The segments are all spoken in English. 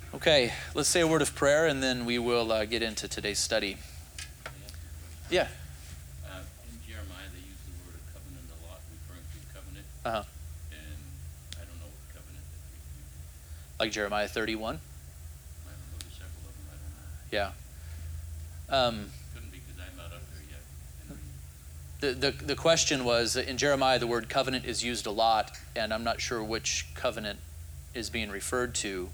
Okay, let's say a word of prayer and then we will get into today's study. Yeah. In Jeremiah, they use the word covenant a lot, referring to covenant. Uh-huh. And I don't know what covenant that they use. Like Jeremiah 31? I don't know, there's several of them, I don't know. Yeah. Couldn't be because I'm not up there yet. The question was, in Jeremiah, the word covenant is used a lot, and I'm not sure which covenant is being referred to.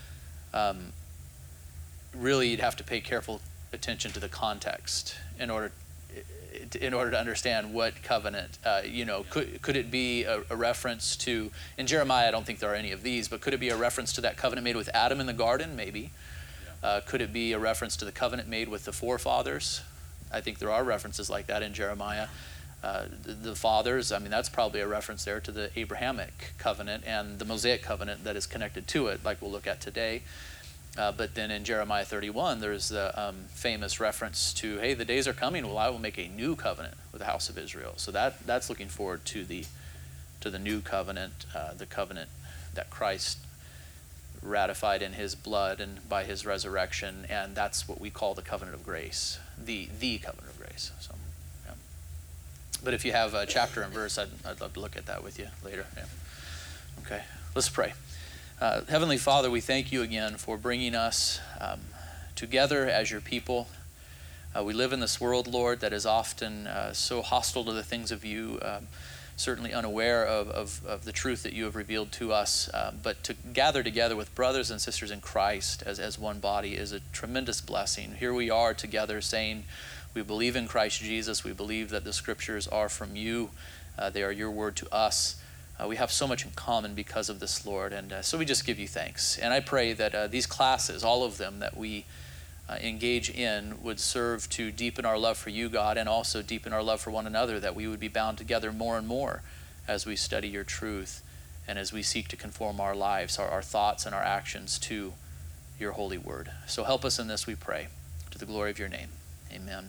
Really, you'd have to pay careful attention to the context in order to understand what covenant. Could it be a reference to, in Jeremiah, I don't think there are any of these, but could it be a reference to that covenant made with Adam in the garden? Maybe. Could it be a reference to the covenant made with the forefathers? I think there are references like that in Jeremiah. The fathers, that's probably a reference there to the Abrahamic covenant and the Mosaic covenant that is connected to it, like we'll look at today. But then in Jeremiah 31, there's the famous reference to, hey, the days are coming, I will make a new covenant with the house of Israel. So that's looking forward to the new covenant, the covenant that Christ ratified in his blood and by his resurrection, and that's what we call the covenant of grace, the covenant of grace. So, yeah. But if you have a chapter and verse, I'd love to look at that with you later. Yeah. Okay, let's pray. Heavenly Father, we thank you again for bringing us together as your people. We live in this world, Lord, that is often so hostile to the things of you, certainly unaware of the truth that you have revealed to us. But to gather together with brothers and sisters in Christ as one body is a tremendous blessing. Here we are together saying we believe in Christ Jesus. We believe that the scriptures are from you. They are your word to us. We have so much in common because of this, Lord, and so we just give you thanks. And I pray that these classes, all of them that we engage in, would serve to deepen our love for you, God, and also deepen our love for one another, that we would be bound together more and more as we study your truth and as we seek to conform our lives, our thoughts and our actions to your holy word. So help us in this, we pray, to the glory of your name. Amen.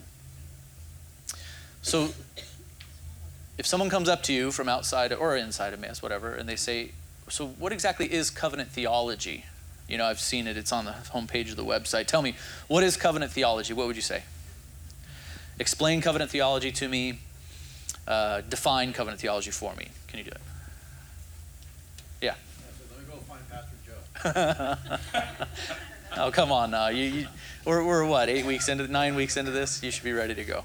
So if someone comes up to you from outside or inside of Mass, whatever, and they say, so what exactly is covenant theology? I've seen it. It's on the homepage of the website. Tell me, what is covenant theology? What would you say? Explain covenant theology to me. Define covenant theology for me. Can you do it? Yeah. So let me go find Pastor Joe. Oh, come on now. We're what, 9 weeks into this? You should be ready to go.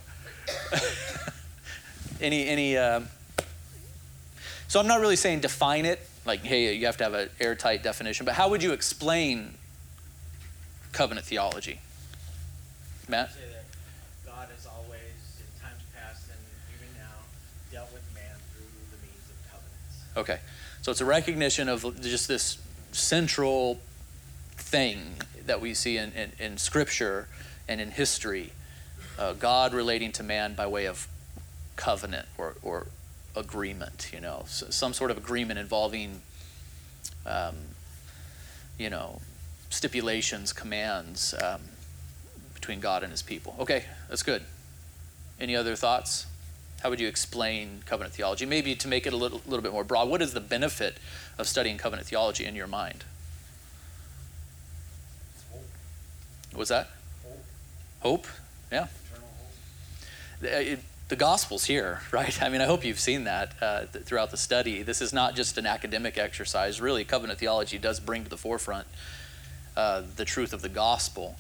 So I'm not really saying define it, like, hey, you have to have an airtight definition, but how would you explain covenant theology? Matt? Say that God has always, in times past and even now, dealt with man through the means of covenants. Okay, so it's a recognition of just this central thing that we see in Scripture and in history, God relating to man by way of covenant or agreement, some sort of agreement involving, stipulations, commands between God and his people. Okay, that's good. Any other thoughts? How would you explain covenant theology? Maybe to make it a little bit more broad, what is the benefit of studying covenant theology in your mind? Hope. What's that? Hope. Hope? Yeah. Eternal hope. The gospel's here, right? I hope you've seen that throughout the study. This is not just an academic exercise. Really, covenant theology does bring to the forefront the truth of the gospel.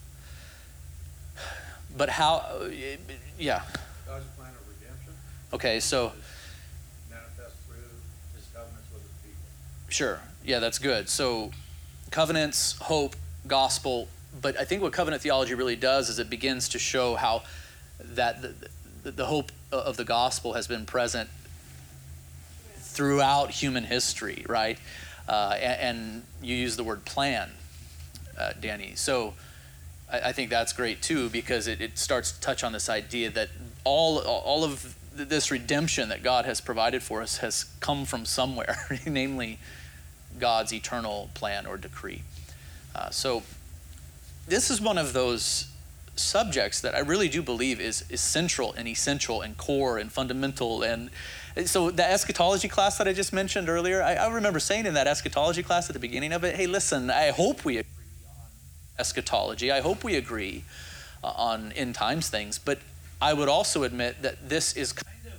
But how, yeah. God's plan of redemption. Okay, so. Manifest through his covenants with his people. Sure, yeah, that's good. So covenants, hope, gospel, but I think what covenant theology really does is it begins to show how that the hope of the gospel has been present throughout human history, right? And you use the word plan, Danny. So I think that's great too, because it starts to touch on this idea that all of this redemption that God has provided for us has come from somewhere, namely God's eternal plan or decree. So this is one of those subjects that I really do believe is central and essential and core and fundamental. And so the eschatology class that I just mentioned earlier, I remember saying in that eschatology class at the beginning of it, hey, listen, I hope we agree on eschatology. I hope we agree on end times things, but I would also admit that this is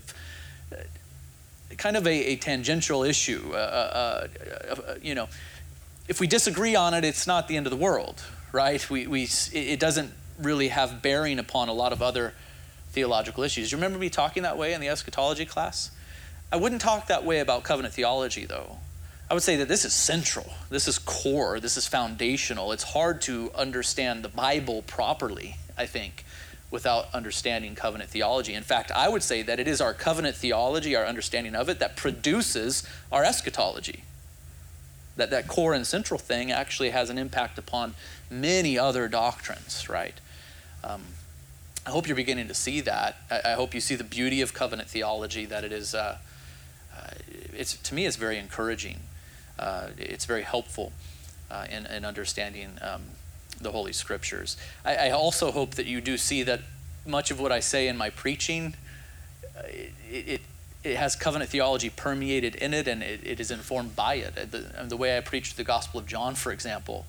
kind of a tangential issue. If we disagree on it, it's not the end of the world, right? It doesn't really have bearing upon a lot of other theological issues. You remember me talking that way in the eschatology class? I wouldn't talk that way about covenant theology, though. I would say that this is central, this is core, this is foundational. It's hard to understand the Bible properly, I think, without understanding covenant theology. In fact, I would say that it is our covenant theology, our understanding of it, that produces our eschatology. That core and central thing actually has an impact upon many other doctrines, right? I hope you're beginning to see that. I hope you see the beauty of covenant theology, that it is, to me, it's very encouraging. It's very helpful in understanding the Holy Scriptures. I also hope that you do see that much of what I say in my preaching, it has covenant theology permeated in it, and it is informed by it. The way I preach the Gospel of John, for example,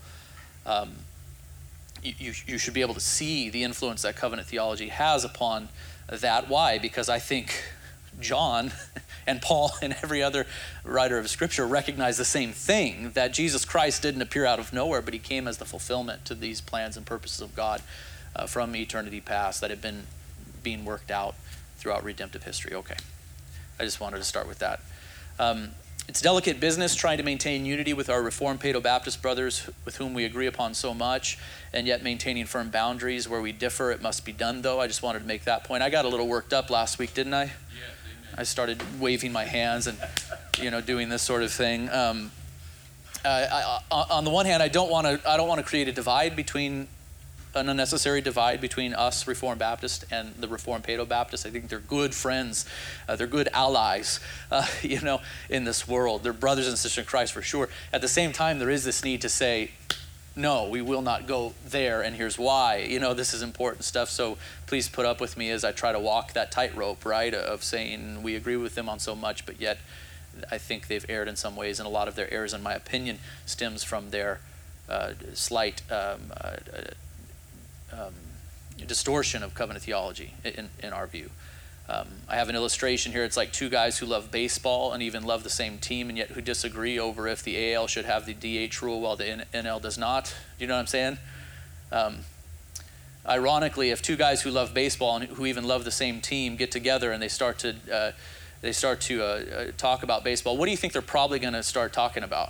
you should be able to see the influence that covenant theology has upon that. Why? Because I think John and Paul and every other writer of Scripture recognize the same thing, that Jesus Christ didn't appear out of nowhere, but he came as the fulfillment to these plans and purposes of God from eternity past that had been being worked out throughout redemptive history. Okay, I just wanted to start with that. It's delicate business trying to maintain unity with our Reformed Paedo-Baptist brothers with whom we agree upon so much, and yet maintaining firm boundaries where we differ. It must be done, though. I just wanted to make that point. I got a little worked up last week, didn't I? Yes, amen. I started waving my hands and, doing this sort of thing. On the one hand, I don't want to create a divide between an unnecessary divide between us Reformed Baptist and the Reformed Paedo-Baptist. I think they're good friends. They're good allies, in this world. They're brothers and sisters in Christ for sure. At the same time, there is this need to say, no, we will not go there, and here's why. This is important stuff, so please put up with me as I try to walk that tightrope, right, of saying we agree with them on so much, but yet I think they've erred in some ways, and a lot of their errors, in my opinion, stems from their slight distortion of covenant theology in our view. I have an illustration here. It's like two guys who love baseball and even love the same team, and yet who disagree over if the AL should have the DH rule while the NL does not. Do you know what I'm saying? Ironically, if two guys who love baseball and who even love the same team get together and they start to talk about baseball, what do you think they're probably going to start talking about?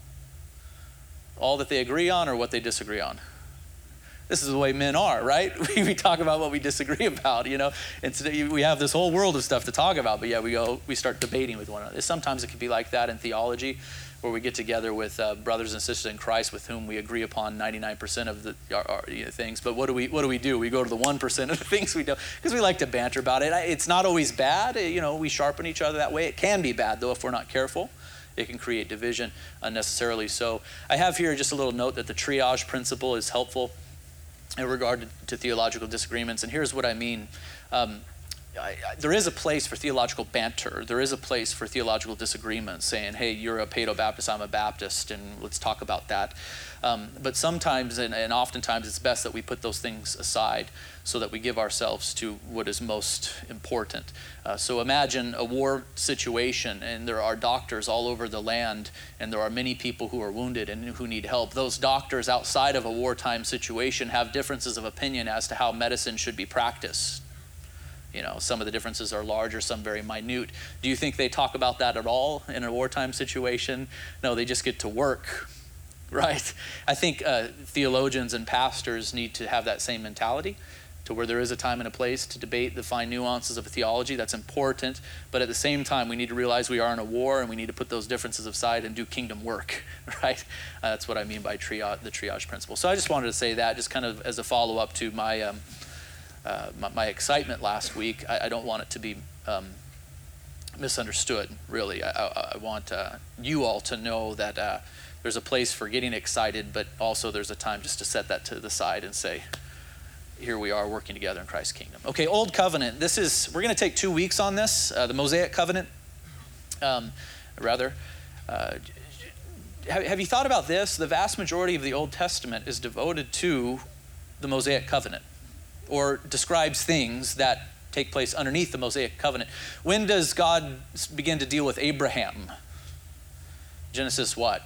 All that they agree on or what they disagree on? This is the way men are, right? We talk about what we disagree about, And today we have this whole world of stuff to talk about, but yeah, we start debating with one another. Sometimes it can be like that in theology, where we get together with brothers and sisters in Christ with whom we agree upon 99% of our things. But what do we do? We go to the 1% of the things we don't, because we like to banter about it. It's not always bad. We sharpen each other that way. It can be bad, though, if we're not careful. It can create division unnecessarily. So I have here just a little note that the triage principle is helpful in regard to theological disagreements. And here's what I mean. There is a place for theological banter. There is a place for theological disagreements, saying, hey, you're a Paedo-Baptist, I'm a Baptist, and let's talk about that. But sometimes, and oftentimes, it's best that we put those things aside so that we give ourselves to what is most important. So imagine a war situation, and there are doctors all over the land, and there are many people who are wounded and who need help. Those doctors outside of a wartime situation have differences of opinion as to how medicine should be practiced. Some of the differences are larger, some very minute. Do you think they talk about that at all in a wartime situation? No, they just get to work, right? I think theologians and pastors need to have that same mentality, to where there is a time and a place to debate the fine nuances of theology. That's important. But at the same time, we need to realize we are in a war, and we need to put those differences aside and do kingdom work, right? That's what I mean by the triage principle. So I just wanted to say that, just kind of as a follow-up to my excitement last week. I don't want it to be misunderstood, really. I want you all to know that there's a place for getting excited, but also there's a time just to set that to the side and say, here we are working together in Christ's kingdom. Okay, Old Covenant. We're going to take 2 weeks on this, the Mosaic Covenant, have you thought about this? The vast majority of the Old Testament is devoted to the Mosaic covenant, or describes things that take place underneath the Mosaic covenant. When does God begin to deal with Abraham? Genesis what?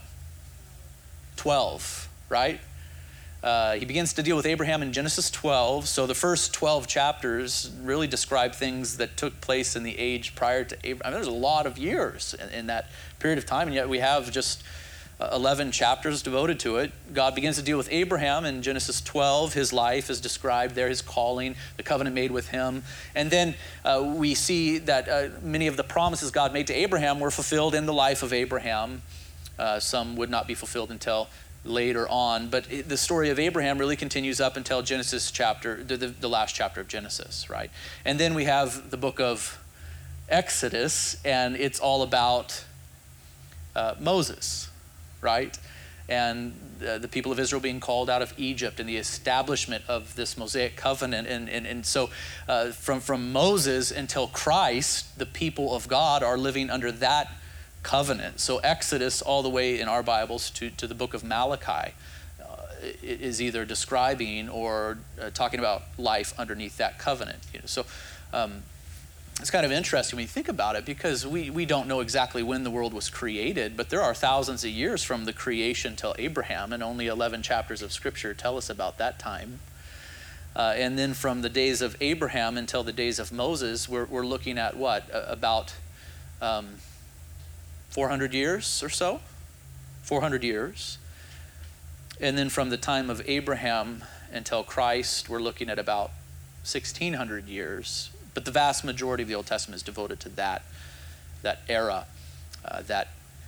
12, right? He begins to deal with Abraham in Genesis 12. So the first 12 chapters really describe things that took place in the age prior to Abraham. I mean, there's a lot of years in that period of time, and yet we have just 11 chapters devoted to it. God begins to deal with Abraham in Genesis 12. His life is described there, his calling, the covenant made with him. And then we see that many of the promises God made to Abraham were fulfilled in the life of Abraham. Some would not be fulfilled until later on. But the story of Abraham really continues up until Genesis chapter, the last chapter of Genesis, right? And then we have the book of Exodus, and it's all about Moses, right? And the people of Israel being called out of Egypt and the establishment of this Mosaic covenant. And so from Moses until Christ, the people of God are living under that covenant. So Exodus all the way in our Bibles to the book of Malachi is either describing or talking about life underneath that covenant. So it's kind of interesting when you think about it, because we don't know exactly when the world was created, but there are thousands of years from the creation till Abraham, and only 11 chapters of Scripture tell us about that time. And then from the days of Abraham until the days of Moses, we're looking at what? About 400 years or so? 400 years. And then from the time of Abraham until Christ, we're looking at about 1,600 years. But the vast majority of the Old Testament is devoted to that era, that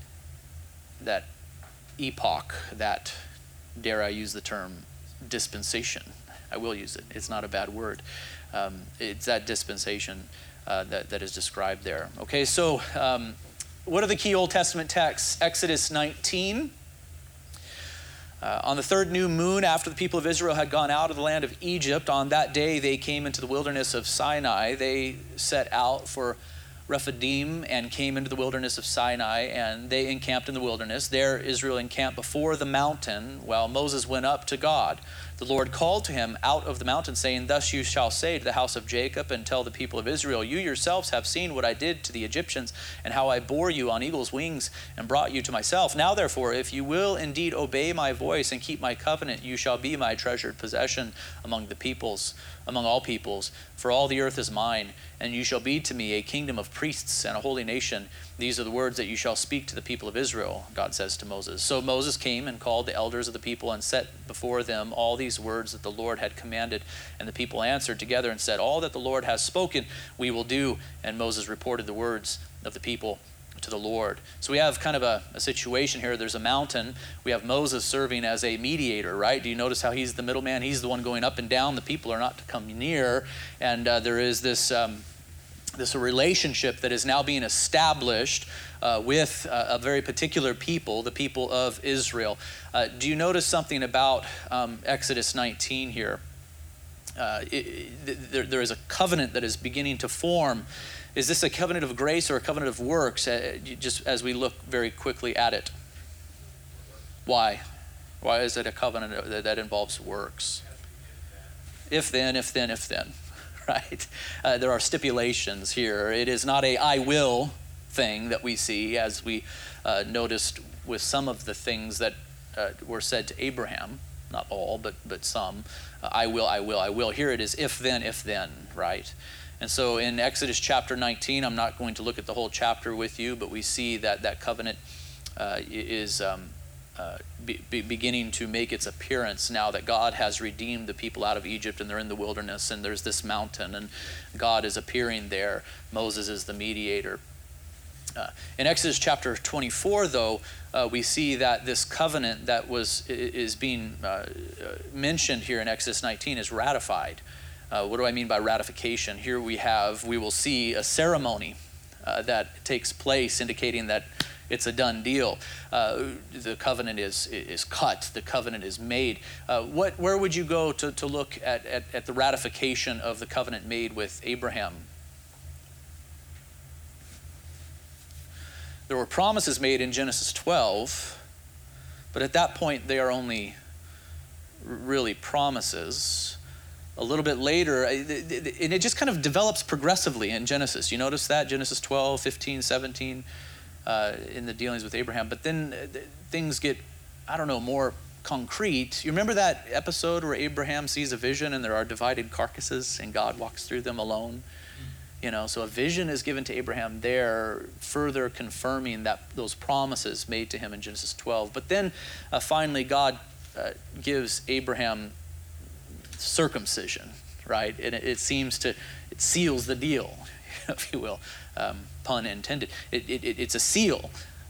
epoch, that, dare I use the term, dispensation. I will use it. It's not a bad word. It's that dispensation that is described there. Okay, so what are the key Old Testament texts? Exodus 19. On the third new moon, after the people of Israel had gone out of the land of Egypt, on that day they came into the wilderness of Sinai. They set out for Rephidim and came into the wilderness of Sinai, and they encamped in the wilderness. There Israel encamped before the mountain while Moses went up to God. The Lord called to him out of the mountain, saying, "Thus you shall say to the house of Jacob and tell the people of Israel, you yourselves have seen what I did to the Egyptians and how I bore you on eagle's wings and brought you to myself. Now therefore, if you will indeed obey my voice and keep my covenant, you shall be my treasured possession among the peoples, among all peoples. For all the earth is mine, and you shall be to me a kingdom of priests and a holy nation. These are the words that you shall speak to the people of Israel," God says to Moses. So Moses came and called the elders of the people and set before them all these words that the Lord had commanded. And the people answered together and said, "All that the Lord has spoken, we will do." And Moses reported the words of the people to the Lord. So we have kind of a situation here. There's a mountain. We have Moses serving as a mediator, right? Do you notice how he's the middleman? He's the one going up and down. The people are not to come near. And there is this relationship that is now being established with a very particular people, the people of Israel. Do you notice something about Exodus 19 here? There is a covenant that is beginning to form. Is this a covenant of grace or a covenant of works? Just as we look very quickly at it. Why? Why is it a covenant that involves works? If then, right? There are stipulations here. It is not a "I will" thing that we see, as we noticed with some of the things that were said to Abraham. Not all, but some. I will, I will, I will. Here it is, if then, right? And so in Exodus chapter 19, I'm not going to look at the whole chapter with you, but we see that covenant is beginning to make its appearance now that God has redeemed the people out of Egypt, and they're in the wilderness, and there's this mountain, and God is appearing there. Moses is the mediator. In Exodus chapter 24, though, we see that this covenant that is being mentioned here in Exodus 19 is ratified. What do I mean by ratification? Here we will see a ceremony that takes place indicating that it's a done deal. The covenant is cut. The covenant is made. Where would you go to look at the ratification of the covenant made with Abraham? There were promises made in Genesis 12, But at that point, they are only really promises. A little bit later, and it just kind of develops progressively in Genesis. You notice that? Genesis 12, 15, 17, in the dealings with Abraham. But then things get, more concrete. You remember that episode where Abraham sees a vision and there are divided carcasses and God walks through them alone? So a vision is given to Abraham there, further confirming those promises made to him in Genesis 12. But then finally God gives Abraham circumcision, right? And it seals the deal, if you will, pun intended. It's a seal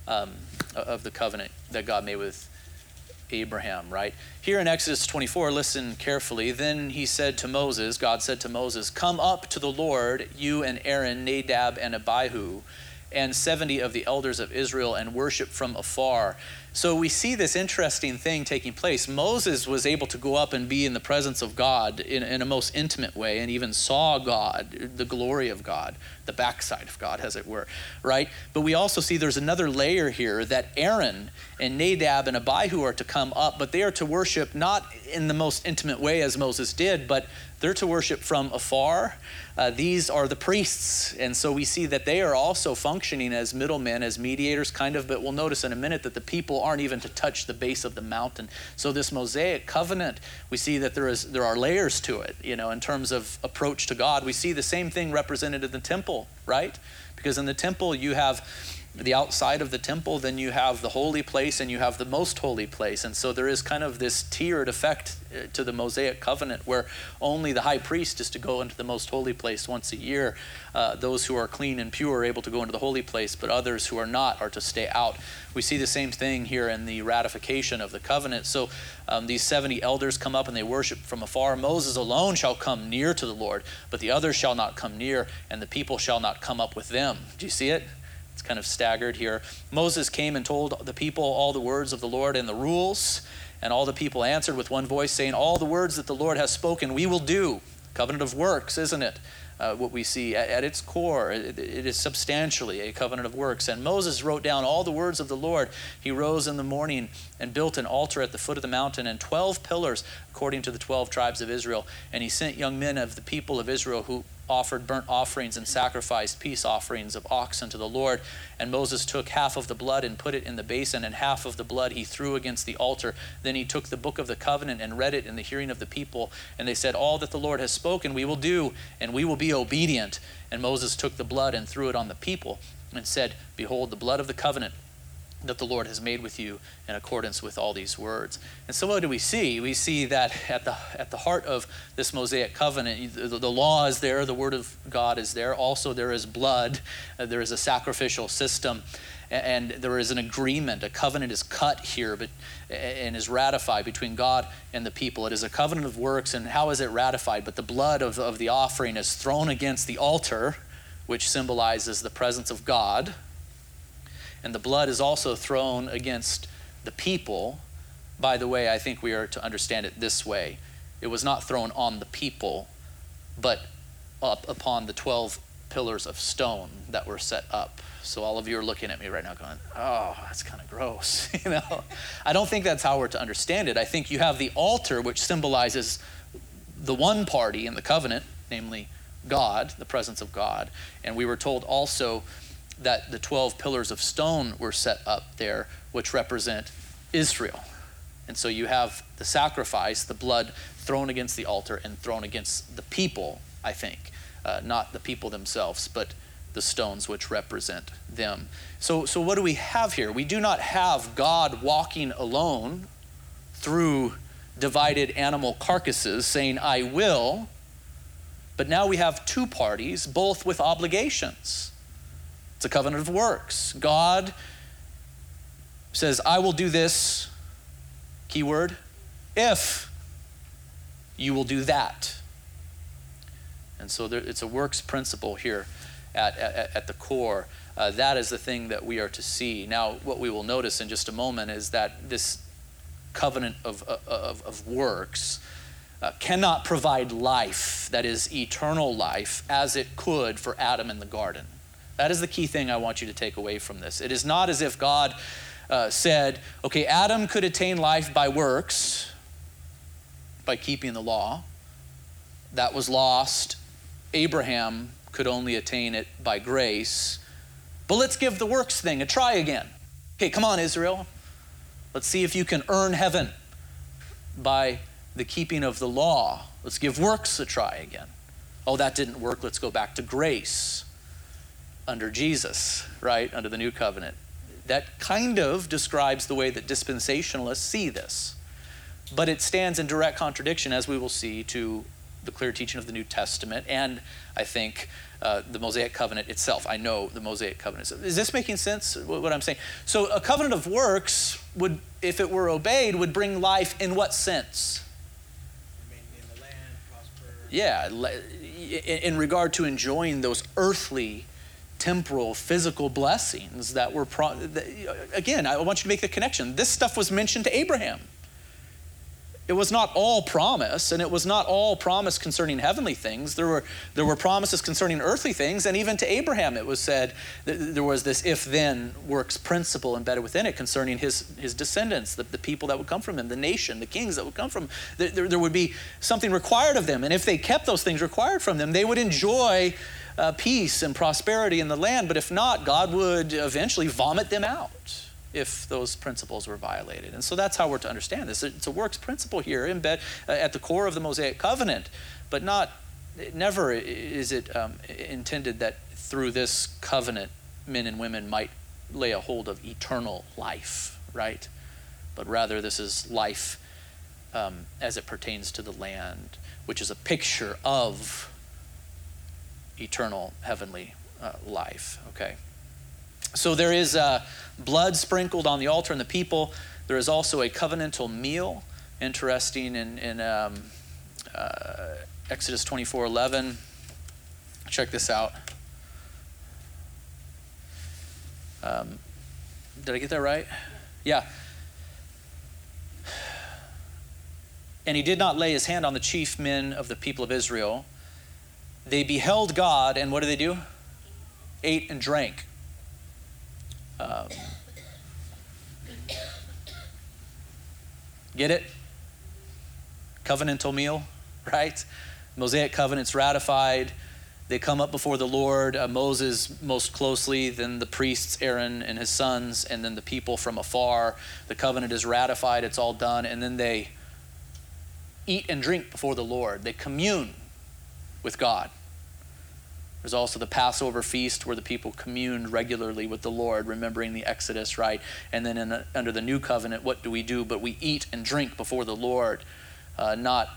of the covenant that God made with Abraham, right? Here in Exodus 24, listen carefully. Then God said to Moses, "Come up to the Lord, you and Aaron, Nadab and Abihu, and 70 of the elders of Israel, and worship from afar." So we see this interesting thing taking place. Moses was able to go up and be in the presence of God in a most intimate way, and even saw God, the glory of God, the backside of God, as it were, right? But we also see there's another layer here that Aaron and Nadab and Abihu are to come up, but they are to worship not in the most intimate way as Moses did, but they're to worship from afar. These are the priests, and so we see that they are also functioning as middlemen, as mediators, but we'll notice in a minute that the people aren't even to touch the base of the mountain. So this Mosaic covenant, we see that there are layers to it, in terms of approach to God. We see the same thing represented in the temple, right? Because in the temple you have the outside of the temple, then you have the holy place, and you have the most holy place. And so there is kind of this tiered effect to the Mosaic covenant where only the high priest is to go into the most holy place once a year. Those who are clean and pure are able to go into the holy place, but others who are not are to stay out. We see the same thing here in the ratification of the covenant. So these 70 elders come up and they worship from afar. Moses alone shall come near to the Lord, but the others shall not come near, and the people shall not come up with them. Do you see it? It's kind of staggered here. Moses came and told the people all the words of the Lord and the rules, and all the people answered with one voice, saying, "All the words that the Lord has spoken, we will do." Covenant of works, isn't it? What we see at its core, it is substantially a covenant of works. And Moses wrote down all the words of the Lord. He rose in the morning and built an altar at the foot of the mountain and 12 pillars according to the 12 tribes of Israel. And he sent young men of the people of Israel who offered burnt offerings and sacrificed peace offerings of oxen to the Lord. And Moses took half of the blood and put it in the basin, and half of the blood he threw against the altar. Then he took the book of the covenant and read it in the hearing of the people. And they said, "All that the Lord has spoken we will do, and we will be obedient." And Moses took the blood and threw it on the people and said, "Behold, the blood of the covenant that the Lord has made with you in accordance with all these words." And so what do we see? We see that at the heart of this Mosaic covenant, the law is there, the word of God is there. Also there is blood, there is a sacrificial system, and there is an agreement. A covenant is cut here and is ratified between God and the people. It is a covenant of works, and how is it ratified? But the blood of the offering is thrown against the altar, which symbolizes the presence of God. And the blood is also thrown against the people. By the way, I think we are to understand it this way. It was not thrown on the people, but up upon the 12 pillars of stone that were set up. So all of you are looking at me right now going, "Oh, that's kind of gross." I don't think that's how we're to understand it. I think you have the altar, which symbolizes the one party in the covenant, namely God, the presence of God. And we were told also that the 12 pillars of stone were set up there, which represent Israel. And so you have the sacrifice, the blood thrown against the altar and thrown against the people, I think. Not the people themselves, but the stones which represent them. So what do we have here? We do not have God walking alone through divided animal carcasses saying, "I will," but now we have two parties, both with obligations. It's a covenant of works. God says, "I will do this," keyword, "if you will do that." And so it's a works principle here at the core. That is the thing that we are to see. Now, what we will notice in just a moment is that this covenant of works cannot provide life, that is eternal life, as it could for Adam in the garden. That is the key thing I want you to take away from this. It is not as if God said, okay, Adam could attain life by works, by keeping the law. That was lost. Abraham could only attain it by grace. But let's give the works thing a try again. Okay, come on, Israel. Let's see if you can earn heaven by the keeping of the law. Let's give works a try again. Oh, that didn't work. Let's go back to grace under Jesus, right? Under the new covenant. That kind of describes the way that dispensationalists see this. But it stands in direct contradiction, as we will see, to the clear teaching of the New Testament and, I think, the Mosaic covenant itself. I know the Mosaic covenant. Is this making sense, what I'm saying? So a covenant of works would, if it were obeyed, would bring life in what sense? Remain in the land, prosper. Yeah, in regard to enjoying those earthly, temporal, physical blessings that were, again, I want you to make the connection. This stuff was mentioned to Abraham. It was not all promise, and it was not all promise concerning heavenly things. There were promises concerning earthly things, and even to Abraham it was said that there was this if-then works principle embedded within it concerning his descendants, the people that would come from him, the nation, the kings that would come from him. There would be something required of them, and if they kept those things required from them, they would enjoy peace and prosperity in the land. But if not, God would eventually vomit them out if those principles were violated. And so that's how we're to understand this. It's a works principle here at the core of the Mosaic covenant, but never is it intended that through this covenant men and women might lay a hold of eternal life, right? But rather this is life as it pertains to the land, which is a picture of eternal heavenly life, okay? So there is blood sprinkled on the altar and the people. There is also a covenantal meal. Interesting in Exodus 24:11. Check this out. Did I get that right? Yeah. And he did not lay his hand on the chief men of the people of Israel. They beheld God, and what did they do? Ate and drank. Get it? Covenantal meal, right? Mosaic covenant's ratified. They come up before the Lord, Moses most closely, then the priests, Aaron and his sons, and then the people from afar. The covenant is ratified, it's all done, and then they eat and drink before the Lord. They commune with God. There's also the Passover feast where the people communed regularly with the Lord, remembering the Exodus, right? And then under the new covenant, what do? But we eat and drink before the Lord, not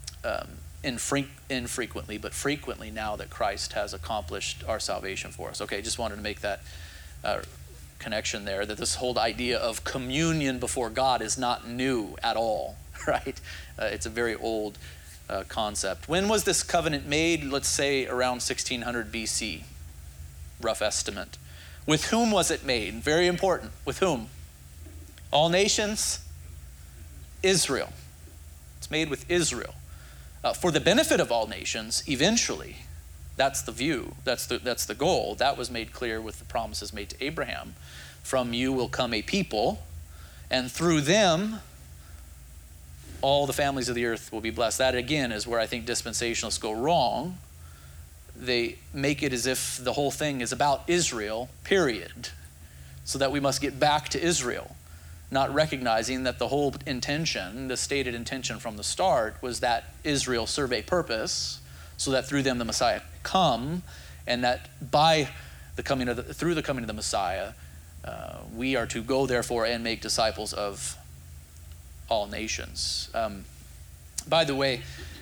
infrequently, but frequently now that Christ has accomplished our salvation for us. Okay, just wanted to make that connection there, that this whole idea of communion before God is not new at all, right? It's a very old concept. When was this covenant made? Let's say around 1600 BC, rough estimate. With whom was it made? Very important. With whom? All nations? Israel. It's made with Israel. For the benefit of all nations, eventually. That's the view. That's the goal. That was made clear with the promises made to Abraham. From you will come a people, and through them all the families of the earth will be blessed. That, again, is where I think dispensationalists go wrong. They make it as if the whole thing is about Israel, period, so that we must get back to Israel, not recognizing that the whole intention, the stated intention from the start, was that Israel serve a purpose, so that through them the Messiah come, and that through the coming of the Messiah, we are to go, therefore, and make disciples of all nations. By the way,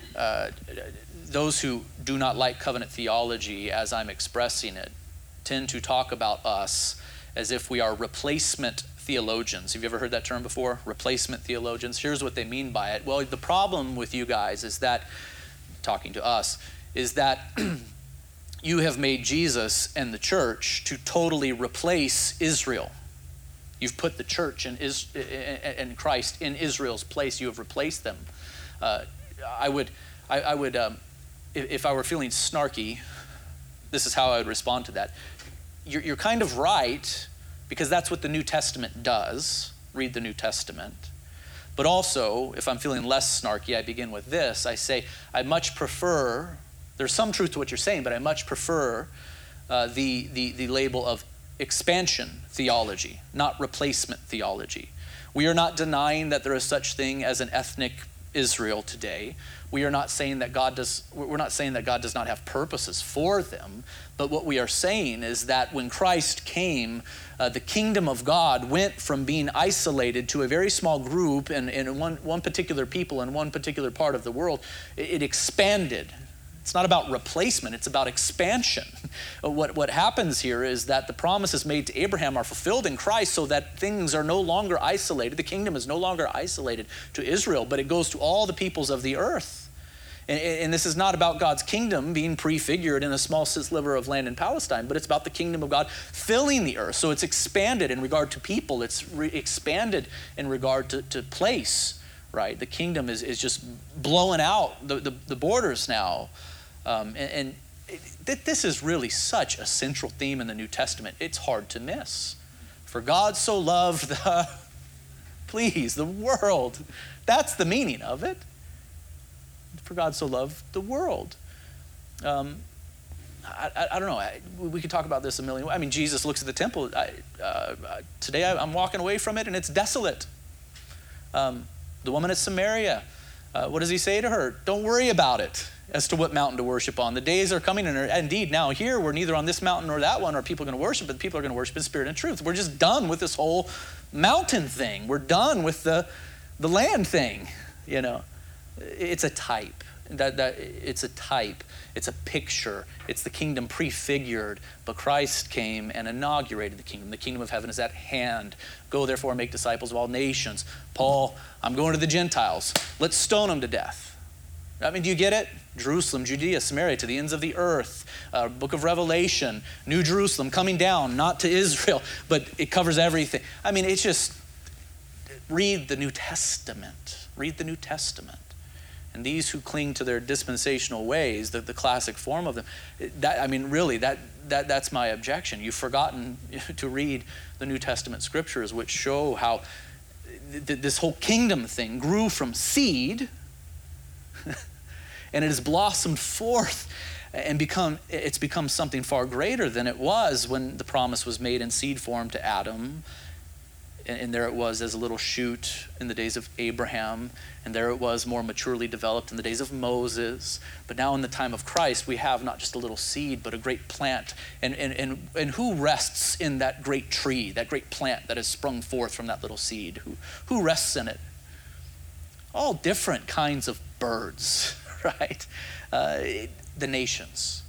those who do not like covenant theology as I'm expressing it tend to talk about us as if we are replacement theologians. Have you ever heard that term before? Replacement theologians. Here's what they mean by it. Well, the problem with you guys is that, talking to us, is that you have made Jesus and the church to totally replace Israel. You've put the church and Christ in Israel's place. You have replaced them. I would, if I were feeling snarky, this is how I would respond to that. You're kind of right, because that's what the New Testament does. Read the New Testament. But also, if I'm feeling less snarky, I begin with this. I say, I much prefer, there's some truth to what you're saying, but I much prefer the label of expansion theology, not replacement theology. We are not denying that there is such thing as an ethnic Israel today. We are not saying that we're not saying that God does not have purposes for them, but what we are saying is that when Christ came, the kingdom of God went from being isolated to a very small group and one particular people in one particular part of the world. It expanded. It's not about replacement, it's about expansion. What happens here is that the promises made to Abraham are fulfilled in Christ so that things are no longer isolated. The kingdom is no longer isolated to Israel, but it goes to all the peoples of the earth. And this is not about God's kingdom being prefigured in a small sliver of land in Palestine, but it's about the kingdom of God filling the earth. So it's expanded in regard to people. It's expanded in regard to place, right? The kingdom is just blowing out the borders now. This is really such a central theme in the New Testament. It's hard to miss. For God so loved the world. That's the meaning of it. For God so loved the world. I don't know. We could talk about this a million ways. I mean, Jesus looks at the temple. Today I'm walking away from it and it's desolate. The woman at Samaria, what does he say to her? Don't worry about it as to what mountain to worship on. The days are coming, and indeed now here we're neither on this mountain nor that one are people going to worship, but people are going to worship in spirit and truth. We're just done with this whole mountain thing. We're done with the land thing, you know. It's a type. It's a type. It's a picture. It's the kingdom prefigured. But Christ came and inaugurated the kingdom. The kingdom of heaven is at hand. Go therefore and make disciples of all nations. Paul, I'm going to the Gentiles. Let's stone them to death. I mean, do you get it? Jerusalem, Judea, Samaria, to the ends of the earth. Book of Revelation, New Jerusalem coming down, not to Israel, but it covers everything. I mean, it's just, read the New Testament. Read the New Testament. And these who cling to their dispensational ways, the classic form of them, that's my objection. You've forgotten to read the New Testament scriptures, which show how this whole kingdom thing grew from seed, and it has blossomed forth and it's become something far greater than it was when the promise was made in seed form to Adam. And there it was as a little shoot in the days of Abraham. And there it was more maturely developed in the days of Moses. But now in the time of Christ, we have not just a little seed, but a great plant. And who rests in that great tree, that great plant that has sprung forth from that little seed? Who rests in it? All different kinds of birds, right? The nations.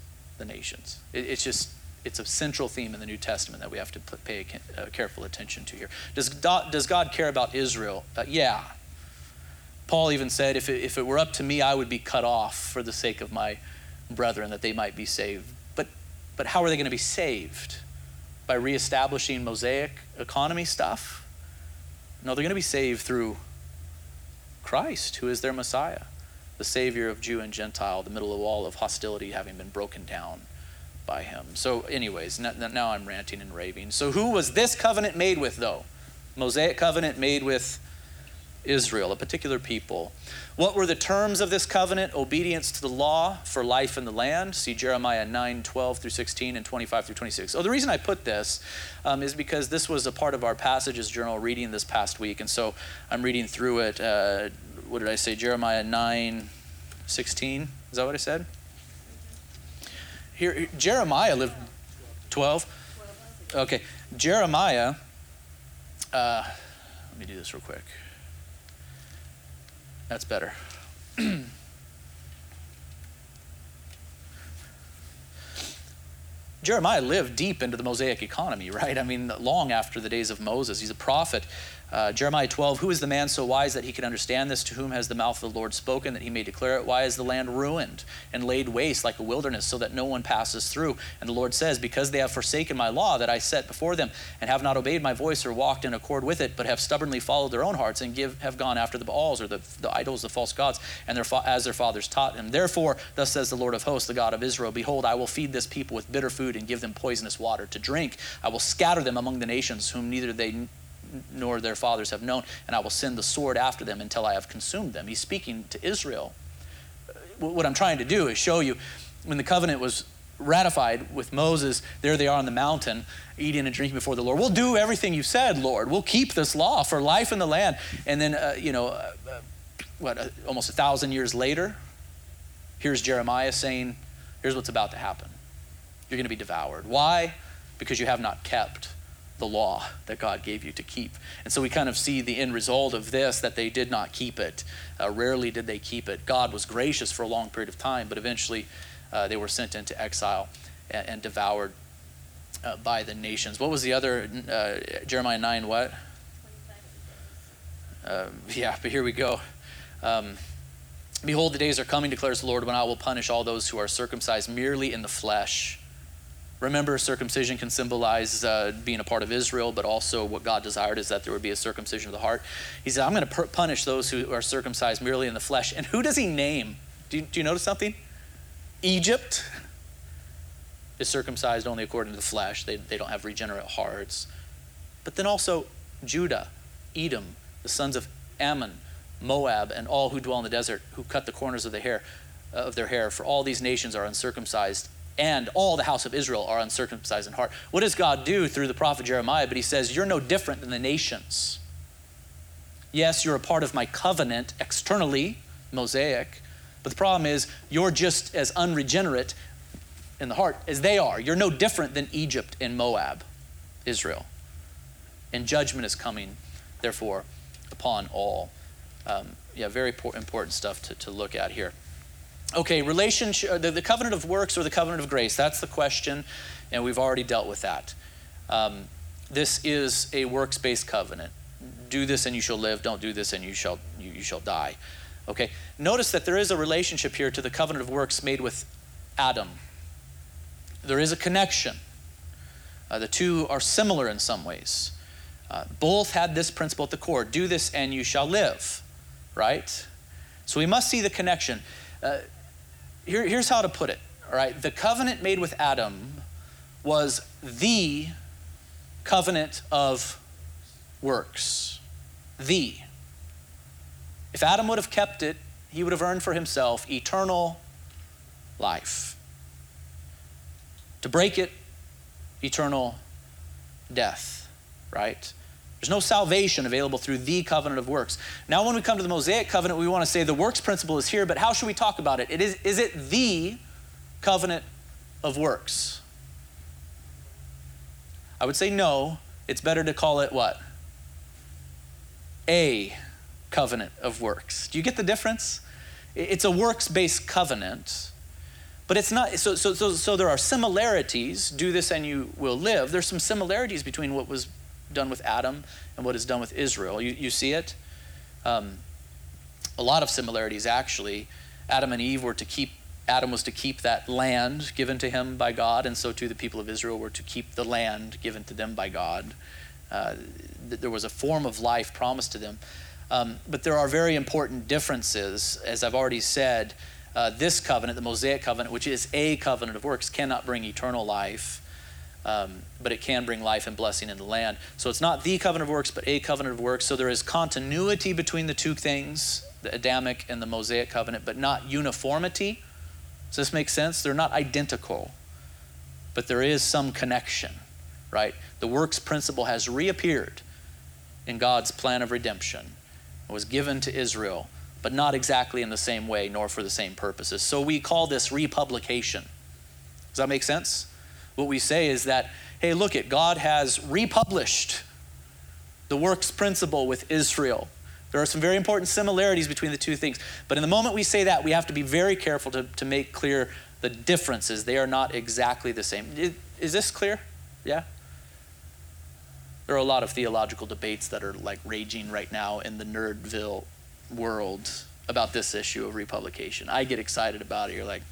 It's a central theme in the New Testament that we have to pay careful attention to here. Does God care about Israel? Yeah. Paul even said, if it were up to me, I would be cut off for the sake of my brethren, that they might be saved. But how are they going to be saved? By reestablishing Mosaic economy stuff? No, they're going to be saved through Christ, who is their Messiah, the Savior of Jew and Gentile, the middle wall of hostility having been broken down by him. So anyways, now I'm ranting and raving. So who was this covenant made with, though? Mosaic covenant made with Israel, a particular people. What were the terms of this covenant? Obedience to the law for life in the land. See Jeremiah 9:12 through 16 and 25 through 26. The reason I put this is because this was a part of our Passages Journal reading this past week, and so I'm reading through it. What did I say? Jeremiah 9:16. Is that what I said? Here, Jeremiah lived 12. Okay, Jeremiah. Let me do this real quick. That's better. Jeremiah lived deep into the Mosaic economy, right? I mean, long after the days of Moses. He's a prophet. Jeremiah 12, who is the man so wise that he can understand this? To whom has the mouth of the Lord spoken that he may declare it? Why is the land ruined and laid waste like a wilderness so that no one passes through? And the Lord says, because they have forsaken my law that I set before them and have not obeyed my voice or walked in accord with it, but have stubbornly followed their own hearts and have gone after the Baals or the idols, the false gods, and as their fathers taught them. Therefore, thus says the Lord of hosts, the God of Israel, behold, I will feed this people with bitter food and give them poisonous water to drink. I will scatter them among the nations whom neither they nor their fathers have known, and I will send the sword after them until I have consumed them. He's speaking to Israel. What I'm trying to do is show you when the covenant was ratified with Moses, there they are on the mountain, eating and drinking before the Lord. We'll do everything you said, Lord. We'll keep this law for life in the land. And then, almost 1,000 years later, here's Jeremiah saying, here's what's about to happen. You're going to be devoured. Why? Because you have not kept the law that God gave you to keep. And so we kind of see the end result of this, that they did not keep it. Rarely did they keep it. God was gracious for a long period of time, but eventually they were sent into exile and devoured by the nations. What was the other, Jeremiah 9 what? But here we go. Behold, the days are coming, declares the Lord, when I will punish all those who are circumcised merely in the flesh. Remember, circumcision can symbolize being a part of Israel, but also what God desired is that there would be a circumcision of the heart. He said, I'm going to punish those who are circumcised merely in the flesh. And who does he name? Do you notice something? Egypt is circumcised only according to the flesh. They don't have regenerate hearts. But then also Judah, Edom, the sons of Ammon, Moab, and all who dwell in the desert, who cut the corners of their hair. For all these nations are uncircumcised, and all the house of Israel are uncircumcised in heart. What does God do through the prophet Jeremiah? But he says, you're no different than the nations. Yes, you're a part of my covenant externally, Mosaic, but the problem is you're just as unregenerate in the heart as they are. You're no different than Egypt and Moab, Israel. And judgment is coming, therefore, upon all. Very important stuff to look at here. Okay, relationship, the covenant of works or the covenant of grace, that's the question, and we've already dealt with that. This is a works-based covenant. Do this and you shall live, don't do this and you shall die. Okay, notice that there is a relationship here to the covenant of works made with Adam. There is a connection. The two are similar in some ways. Both had this principle at the core, do this and you shall live, right? So we must see the connection. Here's how to put it, all right? The covenant made with Adam was the covenant of works. If Adam would have kept it, he would have earned for himself eternal life. To break it, eternal death, right? There's no salvation available through the covenant of works. Now when we come to the Mosaic covenant, we want to say the works principle is here, but how should we talk about it? Is it the covenant of works? I would say no. It's better to call it what? A covenant of works. Do you get the difference? It's a works-based covenant, but it's not, so there are similarities. Do this and you will live. There's some similarities between what was done with Adam and what is done with Israel. You see it? A lot of similarities, actually. Adam and Eve Adam was to keep that land given to him by God, and so too the people of Israel were to keep the land given to them by God. There was a form of life promised to them. But there are very important differences. As I've already said, this covenant, the Mosaic covenant, which is a covenant of works, cannot bring eternal life. But it can bring life and blessing in the land. So it's not the covenant of works, but a covenant of works. So there is continuity between the two things, the Adamic and the Mosaic covenant, but not uniformity. Does this make sense? They're not identical, but there is some connection, right? The works principle has reappeared in God's plan of redemption. It was given to Israel, but not exactly in the same way, nor for the same purposes. So we call this republication. Does that make sense? What we say is that, hey, look it, God has republished the works principle with Israel. There are some very important similarities between the two things. But in the moment we say that, we have to be very careful to make clear the differences. They are not exactly the same. Is this clear? Yeah? There are a lot of theological debates that are like raging right now in the Nerdville world about this issue of republication. I get excited about it. You're like,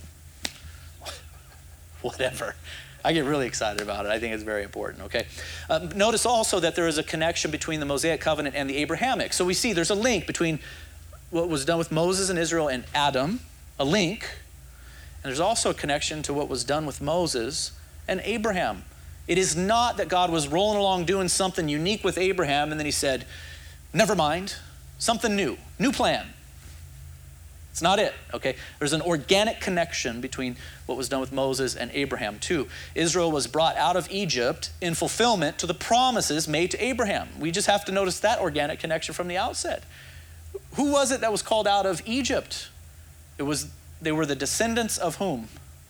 whatever. I get really excited about it. I think it's very important, okay? Notice also that there is a connection between the Mosaic covenant and the Abrahamic. So we see there's a link between what was done with Moses and Israel and Adam, a link. And there's also a connection to what was done with Moses and Abraham. It is not that God was rolling along doing something unique with Abraham and then he said, never mind, something new plan. It's not it, okay? There's an organic connection between what was done with Moses and Abraham too. Israel was brought out of Egypt in fulfillment to the promises made to Abraham. We just have to notice that organic connection from the outset. Who was it that was called out of Egypt? They were the descendants of whom?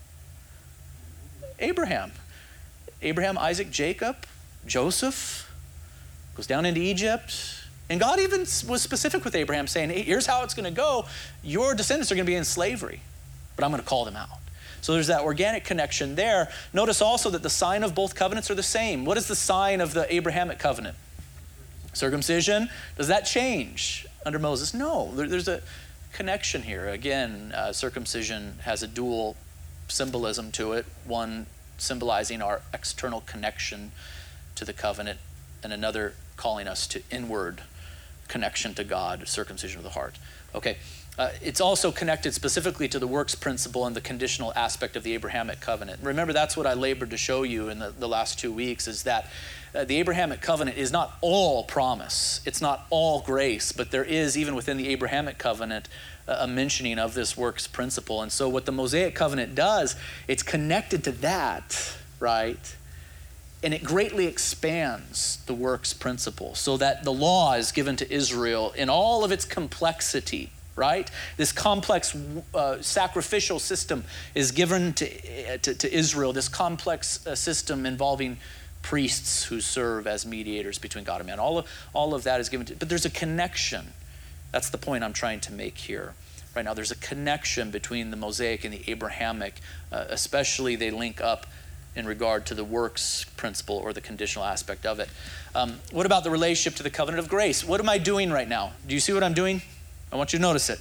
Abraham. Abraham, Isaac, Jacob, Joseph goes down into Egypt. And God even was specific with Abraham, saying, hey, here's how it's going to go. Your descendants are going to be in slavery, but I'm going to call them out. So there's that organic connection there. Notice also that the sign of both covenants are the same. What is the sign of the Abrahamic covenant? Circumcision. Does that change under Moses? No, there's a connection here. Again, circumcision has a dual symbolism to it. One symbolizing our external connection to the covenant, and another calling us to inward connection to God, circumcision of the heart. Okay, it's also connected specifically to the works principle and the conditional aspect of the Abrahamic covenant. Remember, that's what I labored to show you in the last 2 weeks, is that the Abrahamic covenant is not all promise. It's not all grace, but there is, even within the Abrahamic covenant, a mentioning of this works principle. And so what the Mosaic covenant does, it's connected to that, right? And it greatly expands the works principle so that the law is given to Israel in all of its complexity, right? This complex sacrificial system is given to Israel, this complex system involving priests who serve as mediators between God and man. All of that is given to, but there's a connection. That's the point I'm trying to make here. Right now, there's a connection between the Mosaic and the Abrahamic, especially they link up in regard to the works principle or the conditional aspect of it. What about the relationship to the covenant of grace? What am I doing right now? Do you see what I'm doing? I want you to notice it.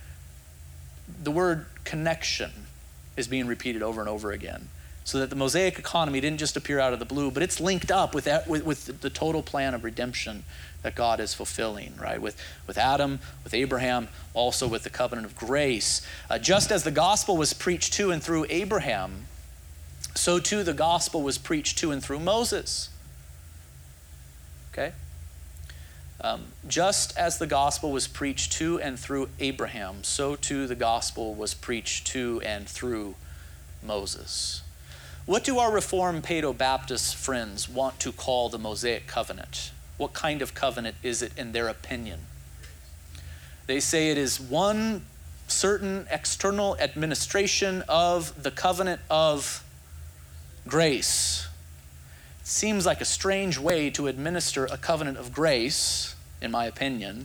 The word connection is being repeated over and over again, so that the Mosaic economy didn't just appear out of the blue, but it's linked up with the total plan of redemption that God is fulfilling, right? With Adam, with Abraham, also with the covenant of grace. Just as the gospel was preached to and through Abraham, so too the gospel was preached to and through Moses. Okay? Just as the gospel was preached to and through Abraham, so too the gospel was preached to and through Moses. What do our Reformed Paedo-Baptist friends want to call the Mosaic covenant? What kind of covenant is it in their opinion? They say it is one certain external administration of the covenant of grace. It seems like a strange way to administer a covenant of grace, in my opinion,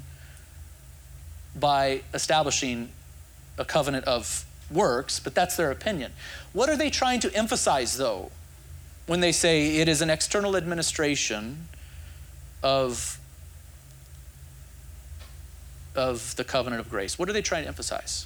by establishing a covenant of works, but that's their opinion. What are they trying to emphasize, though, when they say it is an external administration of the covenant of grace? What are they trying to emphasize?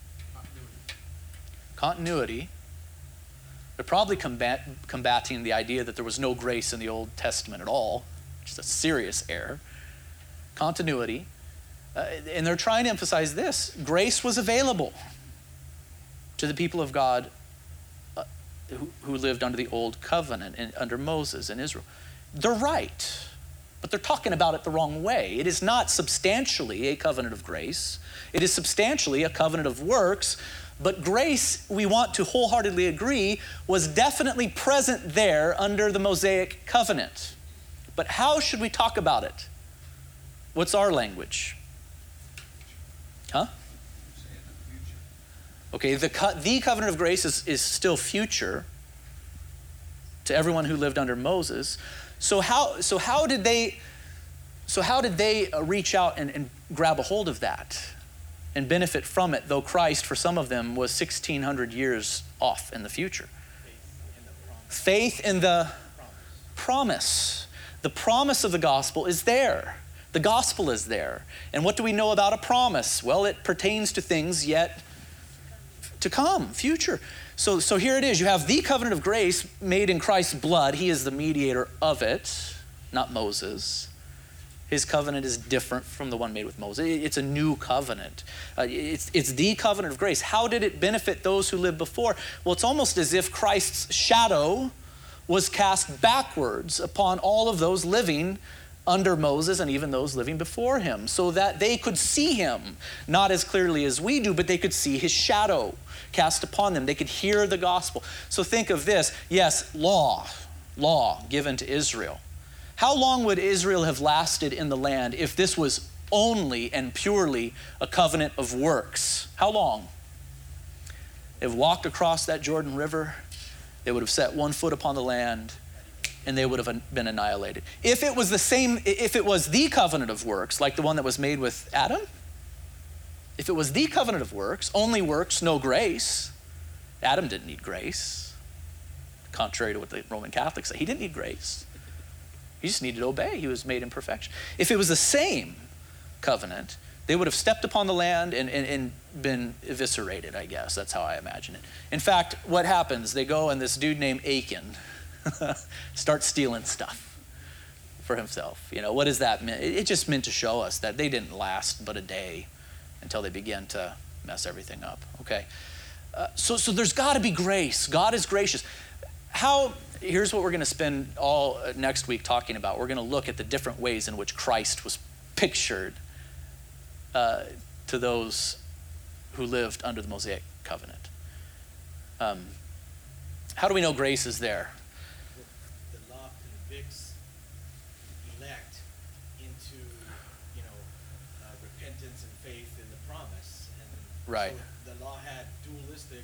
Continuity. They're probably combating the idea that there was no grace in the Old Testament at all, which is a serious error. Continuity. And they're trying to emphasize this. Grace was available to the people of God who lived under the Old Covenant and under Moses and Israel. They're right, but they're talking about it the wrong way. It is not substantially a covenant of grace. It is substantially a covenant of works, but grace, we want to wholeheartedly agree, was definitely present there under the Mosaic covenant. But how should we talk about it? What's our language? Huh? Okay, the covenant of grace is still future to everyone who lived under Moses. So how did they reach out and grab a hold of that and benefit from it, though Christ, for some of them, was 1,600 years off in the future? Faith in the promise. the promise of the gospel is there. The gospel is there. And what do we know about a promise? Well, it pertains to things yet to come, future. So here it is. You have the covenant of grace made in Christ's blood. He is the mediator of it, not Moses. His covenant is different from the one made with Moses. It's a new covenant. It's the covenant of grace. How did it benefit those who lived before? Well, it's almost as if Christ's shadow was cast backwards upon all of those living under Moses and even those living before him, so that they could see him, not as clearly as we do, but they could see his shadow cast upon them. They could hear the gospel. So think of this. Yes, law given to Israel. How long would Israel have lasted in the land if this was only and purely a covenant of works? How long? They've walked across that Jordan River. They would have set one foot upon the land, and they would have been annihilated. If it was the covenant of works, like the one that was made with Adam, if it was the covenant of works, only works, no grace, Adam didn't need grace, contrary to what the Roman Catholics say. He didn't need grace. He just needed to obey. He was made in perfection. If it was the same covenant, they would have stepped upon the land and been eviscerated, I guess. That's how I imagine it. In fact, what happens? They go and this dude named Achan starts stealing stuff for himself. You know, what does that mean? It just meant to show us that they didn't last but a day until they began to mess everything up, okay? So there's got to be grace. God is gracious. Here's what we're going to spend all next week talking about. We're going to look at the different ways in which Christ was pictured to those who lived under the Mosaic covenant. How do we know grace is there? The law convicts elect into, repentance and faith in the promise. And Right. So the law had dualistic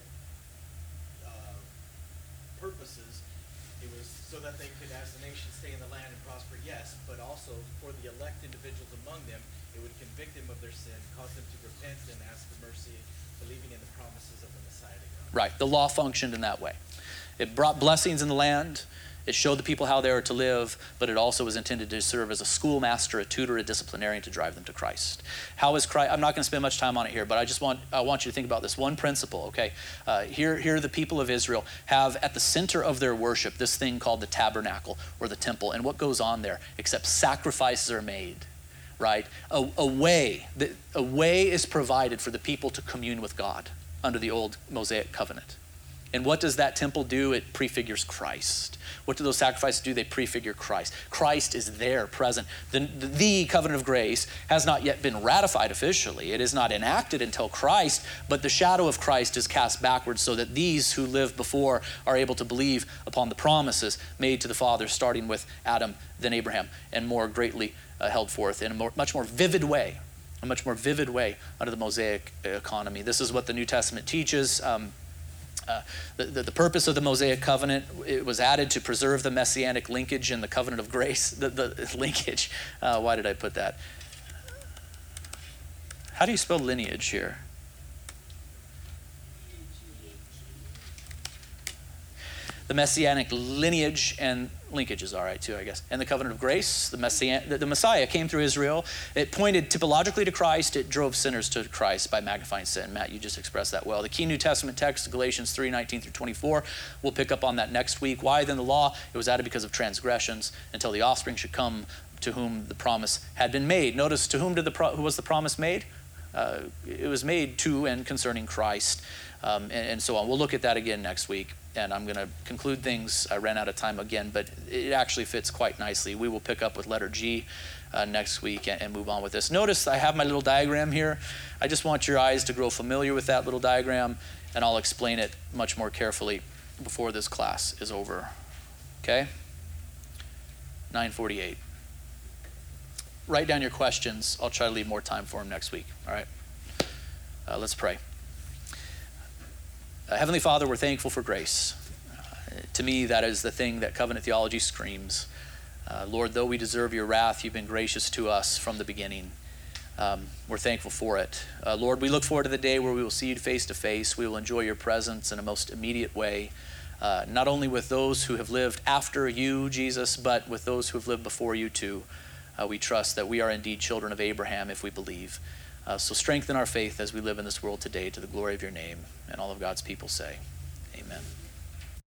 purposes. It was so that they could, as a nation, stay in the land and prosper, yes, but also for the elect individuals among them, it would convict them of their sin, cause them to repent and ask for mercy, believing in the promises of the Messiah to come. Right. The law functioned in that way. It brought blessings in the land. It showed the people how they were to live, but it also was intended to serve as a schoolmaster, a tutor, a disciplinarian to drive them to Christ. How is Christ? I'm not going to spend much time on it here, but I want you to think about this one principle, okay? Here the people of Israel have at the center of their worship this thing called the tabernacle or the temple. And what goes on there? Except sacrifices are made, right? A way is provided for the people to commune with God under the old Mosaic covenant. And what does that temple do? It prefigures Christ. What do those sacrifices do? They prefigure Christ. Christ is there, present. The covenant of grace has not yet been ratified officially. It is not enacted until Christ, but the shadow of Christ is cast backwards so that these who lived before are able to believe upon the promises made to the fathers, starting with Adam, then Abraham, and more greatly held forth in a much more vivid way under the Mosaic economy. This is what the New Testament teaches. The purpose of the Mosaic covenant, it was added to preserve the messianic linkage in the covenant of grace. The linkage, why did I put that? How do you spell lineage here? The messianic lineage and linkage is all right too, I guess. And the covenant of grace, the Messiah came through Israel. It pointed typologically to Christ. It drove sinners to Christ by magnifying sin. Matt, you just expressed that well. The key New Testament text, Galatians 3:19 through 24. We'll pick up on that next week. Why then the law? It was added because of transgressions until the offspring should come to whom the promise had been made. Notice to whom who was the promise made? It was made to and concerning Christ, and so on. We'll look at that again next week. And I'm going to conclude things. I ran out of time again, but it actually fits quite nicely. We will pick up with letter G next week and move on with this. Notice I have my little diagram here. I just want your eyes to grow familiar with that little diagram, and I'll explain it much more carefully before this class is over. Okay? 9:48. Write down your questions. I'll try to leave more time for them next week. All right? Let's pray. Heavenly Father, we're thankful for grace. To me, that is the thing that covenant theology screams. Lord, though we deserve your wrath, you've been gracious to us from the beginning. We're thankful for it. Lord, we look forward to the day where we will see you face to face. We will enjoy your presence in a most immediate way. not only with those who have lived after you, Jesus, but with those who have lived before you too. We trust that we are indeed children of Abraham if we believe. So strengthen our faith as we live in this world today to the glory of your name. And all of God's people say, amen.